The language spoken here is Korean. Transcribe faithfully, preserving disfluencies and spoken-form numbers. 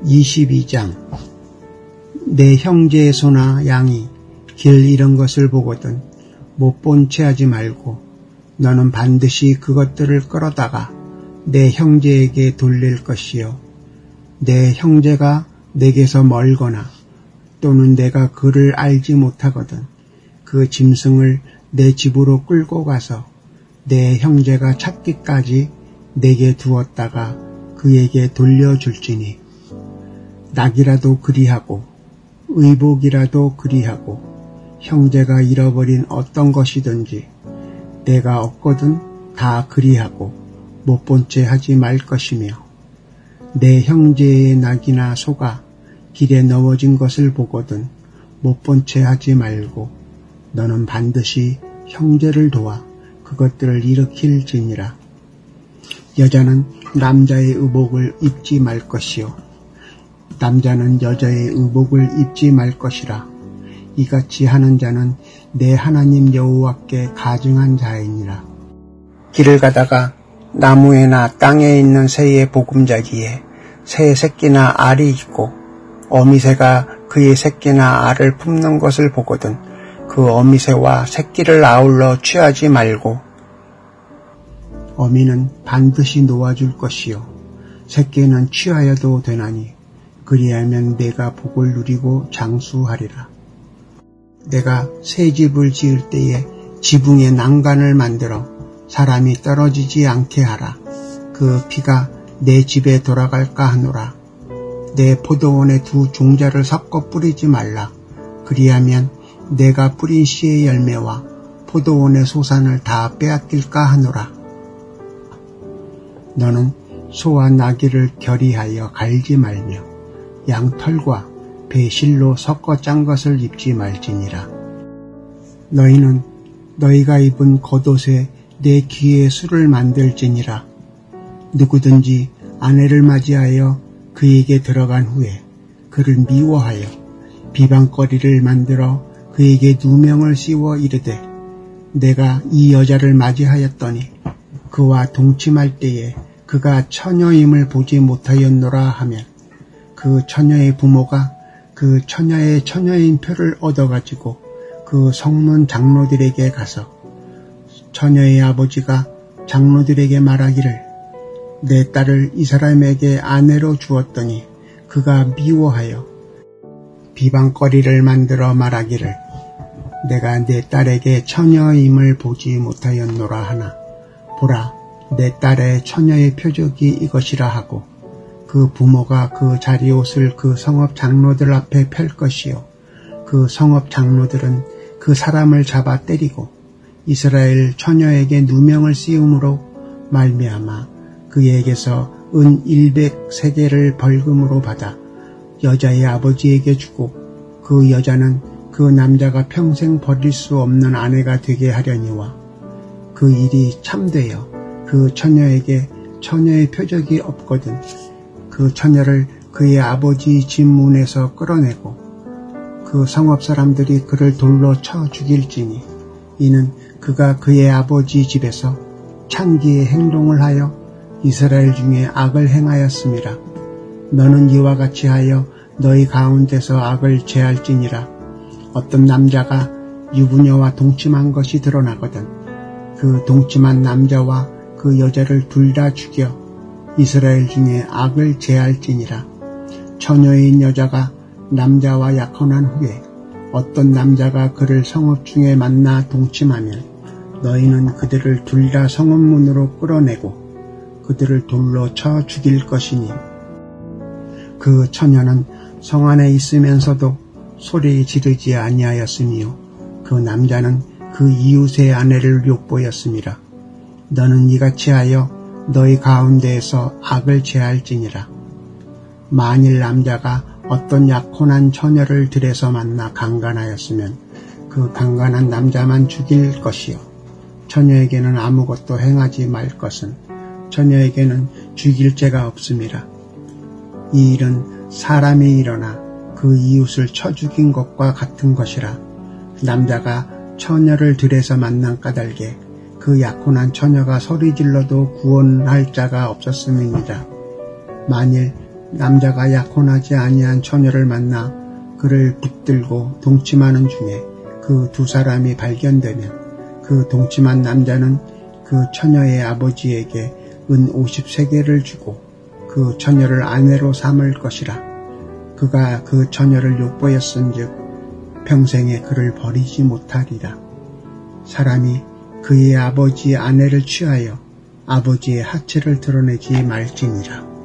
이십이 장. 내 형제의 소나 양이 길 잃은 것을 보거든 못 본 채 하지 말고 너는 반드시 그것들을 끌어다가 내 형제에게 돌릴 것이요. 내 형제가 내게서 멀거나 또는 내가 그를 알지 못하거든 그 짐승을 내 집으로 끌고 가서 내 형제가 찾기까지 내게 두었다가 그에게 돌려줄지니 낙이라도 그리하고 의복이라도 그리하고 형제가 잃어버린 어떤 것이든지 내가 얻거든 다 그리하고 못 본 채 하지 말 것이며 내 형제의 낙이나 소가 길에 넘어진 것을 보거든 못 본 채 하지 말고 너는 반드시 형제를 도와 그것들을 일으킬지니라. 여자는 남자의 의복을 입지 말 것이요 남자는 여자의 의복을 입지 말 것이라. 이같이 하는 자는 내 하나님 여호와께 가증한 자이니라. 길을 가다가 나무에나 땅에 있는 새의 보금자기에 새의 새끼나 알이 있고 어미새가 그의 새끼나 알을 품는 것을 보거든 그 어미새와 새끼를 아울러 취하지 말고 어미는 반드시 놓아줄 것이요 새끼는 취하여도 되나니 그리하면 내가 복을 누리고 장수하리라. 내가 새 집을 지을 때에 지붕에 난간을 만들어 사람이 떨어지지 않게 하라. 그 피가 내 집에 돌아갈까 하노라. 내 포도원에 두 종자를 섞어 뿌리지 말라. 그리하면 내가 뿌린 씨의 열매와 포도원의 소산을 다 빼앗길까 하노라. 너는 소와 나귀를 결의하여 갈지 말며 양털과 배실로 섞어 짠 것을 입지 말지니라. 너희는 너희가 입은 겉옷에 내 귀에 술을 만들지니라. 누구든지 아내를 맞이하여 그에게 들어간 후에 그를 미워하여 비방거리를 만들어 그에게 누명을 씌워 이르되 내가 이 여자를 맞이하였더니 그와 동침할 때에 그가 처녀임을 보지 못하였노라 하면 그 처녀의 부모가 그 처녀의 처녀인 표를 얻어가지고 그 성문 장로들에게 가서 처녀의 아버지가 장로들에게 말하기를 내 딸을 이 사람에게 아내로 주었더니 그가 미워하여 비방거리를 만들어 말하기를 내가 내 딸에게 처녀임을 보지 못하였노라 하나 보라 내 딸의 처녀의 표적이 이것이라 하고 그 부모가 그 자리옷을 그 성읍 장로들 앞에 펼 것이요 그 성읍 장로들은 그 사람을 잡아 때리고 이스라엘 처녀에게 누명을 씌움으로 말미암아 그에게서 은 일백 세겔을 벌금으로 받아 여자의 아버지에게 주고 그 여자는 그 남자가 평생 버릴 수 없는 아내가 되게 하려니와 그 일이 참되어 그 처녀에게 처녀의 표적이 없거든 그 처녀를 그의 아버지 집 문에서 끌어내고 그 성읍 사람들이 그를 돌로 쳐 죽일지니 이는 그가 그의 아버지 집에서 창기의 행동을 하여 이스라엘 중에 악을 행하였음이라. 너는 이와 같이 하여 너희 가운데서 악을 제할지니라. 어떤 남자가 유부녀와 동침한 것이 드러나거든 그 동침한 남자와 그 여자를 둘 다 죽여 이스라엘 중에 악을 제할지니라. 처녀인 여자가 남자와 약혼한 후에 어떤 남자가 그를 성읍 중에 만나 동침하면 너희는 그들을 둘 다 성읍 문으로 끌어내고 그들을 돌로 쳐 죽일 것이니 그 처녀는 성 안에 있으면서도 소리 지르지 아니하였으며 그 남자는 그 이웃의 아내를 욕보였음이라. 너는 이같이 하여 너희 가운데에서 악을 제할지니라. 만일 남자가 어떤 약혼한 처녀를 들에서 만나 강간하였으면 그 강간한 남자만 죽일 것이요 처녀에게는 아무것도 행하지 말 것은 처녀에게는 죽일 죄가 없음이라. 이 일은 사람이 일어나 그 이웃을 쳐 죽인 것과 같은 것이라. 남자가 처녀를 들에서 만난 까닭에 그 약혼한 처녀가 소리질러도 구원할 자가 없었음이니라. 만일 남자가 약혼하지 아니한 처녀를 만나 그를 붙들고 동침하는 중에 그 두 사람이 발견되면 그 동침한 남자는 그 처녀의 아버지에게 은 오십 세겔을 주고 그 처녀를 아내로 삼을 것이라. 그가 그 처녀를 욕보였은즉 평생에 그를 버리지 못하리라. 사람이 그의 아버지의 아내를 취하여 아버지의 하체를 드러내지 말지니라.